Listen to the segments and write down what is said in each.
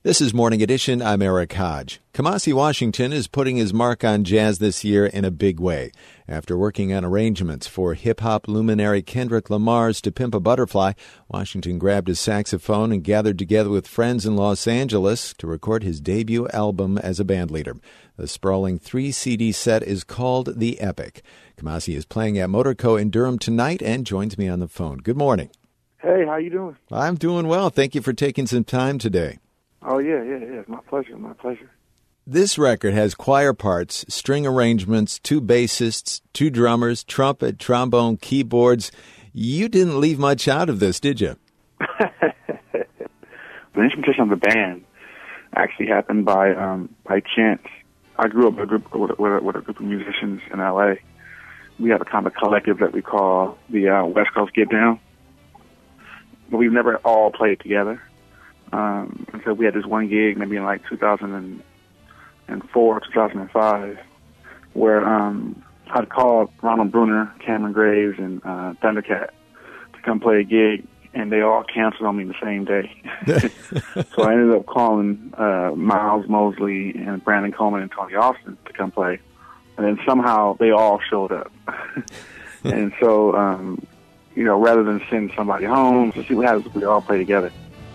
This is Morning Edition. I'm Eric Hodge. Kamasi Washington is putting his mark on jazz this year in a big way. After working on arrangements for hip-hop luminary Kendrick Lamar's To Pimp a Butterfly, Washington grabbed his saxophone and gathered together with friends in Los Angeles to record his debut album as a bandleader. The sprawling 3-CD set is called The Epic. Kamasi is playing at Motorco in Durham tonight and joins me on the phone. Good morning. Hey, how you doing? I'm doing well. Thank you for taking some time today. Oh, yeah. It's my pleasure. This record has choir parts, string arrangements, 2 bassists, 2 drummers, trumpet, trombone, keyboards. You didn't leave much out of this, did you? The instrumentation of the band actually happened by chance. I grew up with a group of musicians in L.A. We have a kind of collective that we call the West Coast Get Down. But we've never all played together. And so we had this one gig maybe in like 2004, 2005, where I'd called Ronald Bruner, Cameron Graves, and Thundercat to come play a gig, and they all canceled on me the same day. So I ended up calling Miles Mosley and Brandon Coleman and Tony Austin to come play, and then somehow they all showed up. And so, rather than send somebody home, to see what happens, we all play together.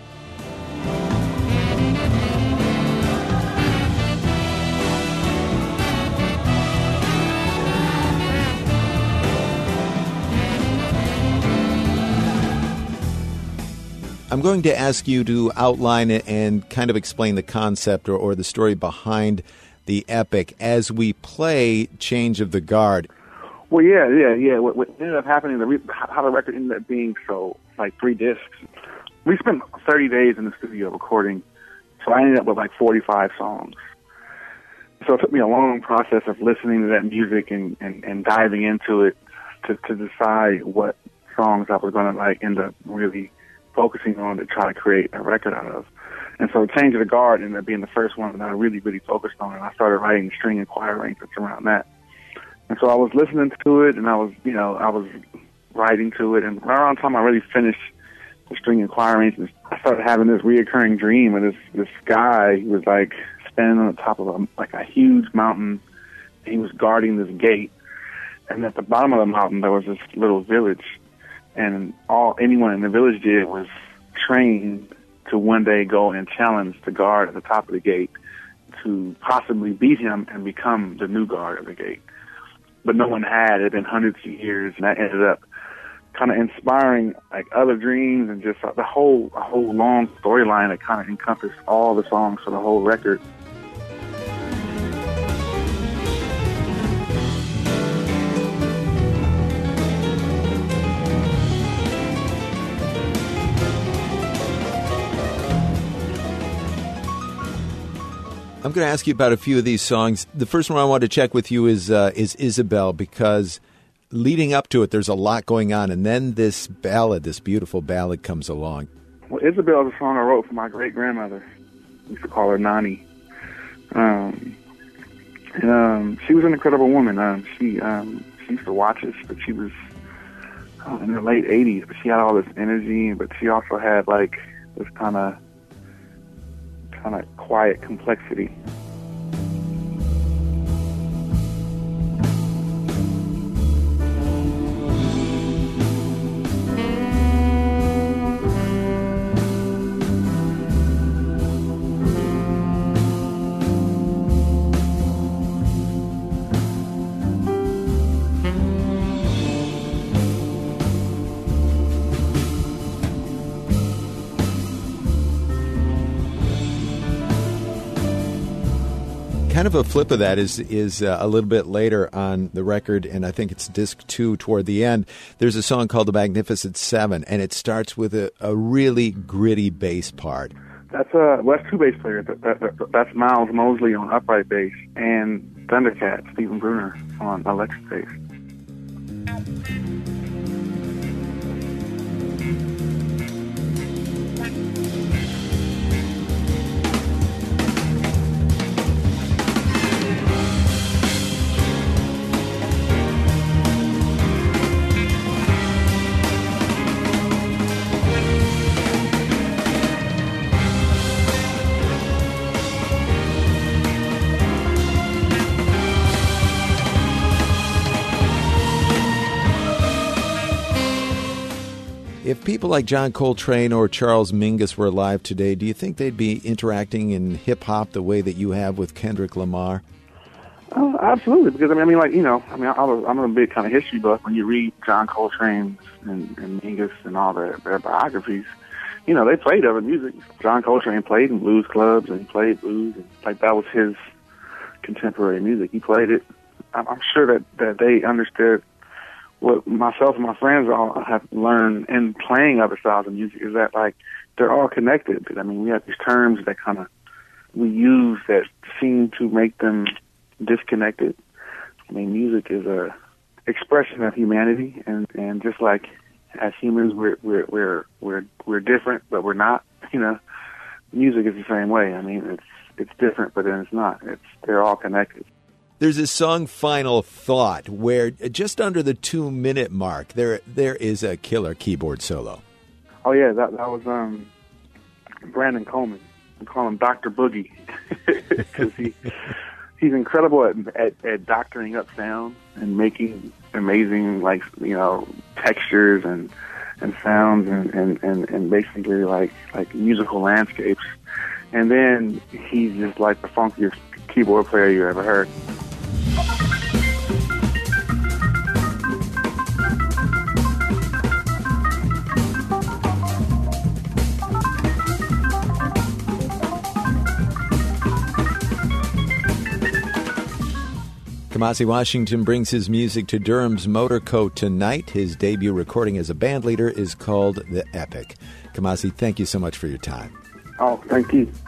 I'm going to ask you to outline it and kind of explain the concept or the story behind the Epic as we play Change of the Guard. Well, yeah. What ended up happening, how the record ended up being like 3 discs. We spent 30 days in the studio recording, so I ended up with like 45 songs. So it took me a long process of listening to that music and diving into it to decide what songs I was going to end up really focusing on to try to create a record out of. And so Change of the Guard ended up being the first one that I really, really focused on, and I started writing string and choir arrangements around that. And so I was listening to it, and I was writing to it, and right around the time I really finished the string and choir arrangements, I started having this reoccurring dream of this guy who was like standing on the top of a huge mountain, and he was guarding this gate, and at the bottom of the mountain there was this little village. And all anyone in the village did was train to one day go and challenge the guard at the top of the gate to possibly beat him and become the new guard of the gate. But no one had. It had been hundreds of years, and that ended up kind of inspiring other dreams and just a whole long storyline that kind of encompassed all the songs for the whole record. I'm going to ask you about a few of these songs. The first one I want to check with you is Isabel, because leading up to it, there's a lot going on, and then this beautiful ballad comes along. Well, Isabel is a song I wrote for my great-grandmother. We used to call her Nani. She was an incredible woman. She used to watch us, but she was in her late 80s, but she had all this energy, but she also had this kind of quiet complexity. Kind of a flip of that is a little bit later on the record, and I think it's disc 2 toward the end. There's a song called The Magnificent Seven, and it starts with a really gritty bass part. That's 2 bass players. That's Miles Mosley on upright bass and Thundercat, Stephen Bruner, on electric bass. people like John Coltrane or Charles Mingus were alive today, do you think they'd be interacting in hip-hop the way that you have with Kendrick Lamar? Absolutely, because I'm a big kind of history buff. When you read John Coltrane and Mingus and all their biographies, they played other music. John Coltrane played in blues clubs, and he played blues, and like that was his contemporary music. He played it. I'm sure that they understood what myself and my friends all have learned in playing other styles of music is that, like, they're all connected. I mean, we have these terms that kind of we use that seem to make them disconnected. I mean, music is a expression of humanity, and just like as humans, we're different, but we're not. Music is the same way. I mean, it's different, but then it's not. They're all connected. There's this song, Final Thought, where just under the 2-minute mark, there is a killer keyboard solo. Oh yeah, that was Brandon Coleman. We call him Dr. Boogie because he's incredible at doctoring up sound and making amazing textures and sounds and basically like musical landscapes. And then he's just like the funkiest keyboard player you ever heard. Kamasi Washington brings his music to Durham's Motorcoat tonight. His debut recording as a band leader is called The Epic. Kamasi, thank you so much for your time. Oh, thank you.